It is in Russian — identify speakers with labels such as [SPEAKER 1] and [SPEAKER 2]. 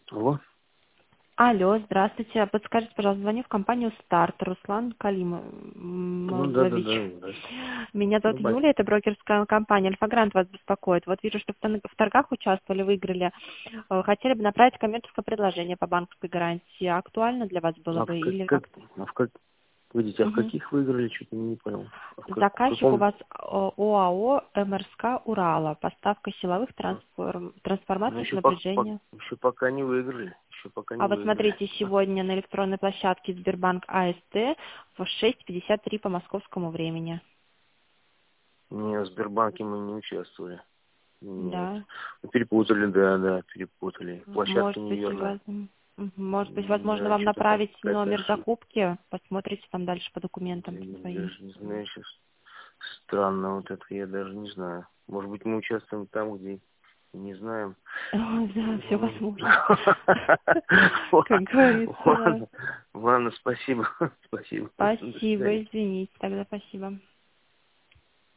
[SPEAKER 1] Алло?
[SPEAKER 2] Алло, здравствуйте. Подскажите, пожалуйста, звоню в компанию «Старт». Руслан
[SPEAKER 1] Ну да, да,
[SPEAKER 2] Калимович.
[SPEAKER 1] да, да.
[SPEAKER 2] Меня зовут
[SPEAKER 1] Давай.
[SPEAKER 2] Юлия, это брокерская компания «Альфа-Грант» вас беспокоит. Вот вижу, что в торгах участвовали, выиграли. Хотели бы направить коммерческое предложение по банковской гарантии. Актуально для вас было
[SPEAKER 1] А
[SPEAKER 2] бы или
[SPEAKER 1] как,
[SPEAKER 2] как-то?
[SPEAKER 1] видите, а в
[SPEAKER 2] Мгм.
[SPEAKER 1] каких выиграли, что-то не понял. В
[SPEAKER 2] Заказчик у
[SPEAKER 1] каком?
[SPEAKER 2] вас ОАО МРСК «Урала». Поставка силовых
[SPEAKER 1] Ну,
[SPEAKER 2] трансформаторов напряжения.
[SPEAKER 1] еще пока не выиграли. Еще пока не
[SPEAKER 2] А вот
[SPEAKER 1] выиграли.
[SPEAKER 2] смотрите, сегодня на электронной площадке Сбербанк АСТ в 6:53 по московскому времени.
[SPEAKER 1] Не, в Сбербанке мы не участвовали. Нет.
[SPEAKER 2] Да.
[SPEAKER 1] Ну, перепутали, да, перепутали. Площадка неверная.
[SPEAKER 2] Может быть, возможно,
[SPEAKER 1] Да,
[SPEAKER 2] вам
[SPEAKER 1] что-то там
[SPEAKER 2] направить
[SPEAKER 1] какая-то
[SPEAKER 2] номер
[SPEAKER 1] ошибка.
[SPEAKER 2] закупки, посмотрите там дальше по документам своим.
[SPEAKER 1] Даже не знаю сейчас. Странно вот это, я даже не знаю. Может быть, мы участвуем там, где не знаем.
[SPEAKER 2] Да, все
[SPEAKER 1] Ну,
[SPEAKER 2] возможно. Как говорится, да.
[SPEAKER 1] ладно, спасибо. Спасибо. До
[SPEAKER 2] Спасибо,
[SPEAKER 1] свидания.
[SPEAKER 2] извините, тогда спасибо.